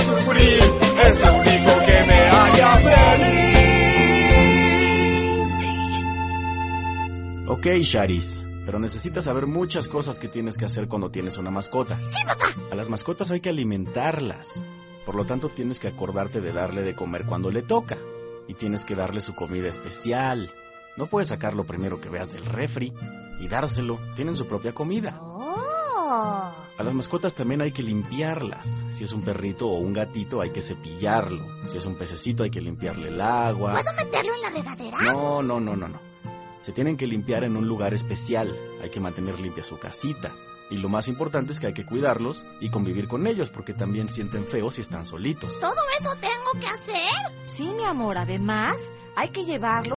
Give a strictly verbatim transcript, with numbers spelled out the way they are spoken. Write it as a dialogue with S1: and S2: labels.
S1: sufrir, es lo único que me haría feliz.
S2: Ok, Charis, pero necesitas saber muchas cosas que tienes que hacer cuando tienes una mascota.
S3: Sí, papá.
S2: A las mascotas hay que alimentarlas. Por lo tanto, tienes que acordarte de darle de comer cuando le toca. Y tienes que darle su comida especial. No puedes sacar lo primero que veas del refri y dárselo. Tienen su propia comida.
S3: Oh.
S2: A las mascotas también hay que limpiarlas. Si es un perrito o un gatito, hay que cepillarlo. Si es un pececito, hay que limpiarle el agua.
S3: ¿Puedo meterlo en la regadera?
S2: No, no, no, no, no. Se tienen que limpiar en un lugar especial. Hay que mantener limpia su casita. Y lo más importante es que hay que cuidarlos y convivir con ellos, porque también sienten feo si están solitos.
S3: ¿Todo eso tengo que hacer?
S4: Sí, mi amor, además hay que llevarlo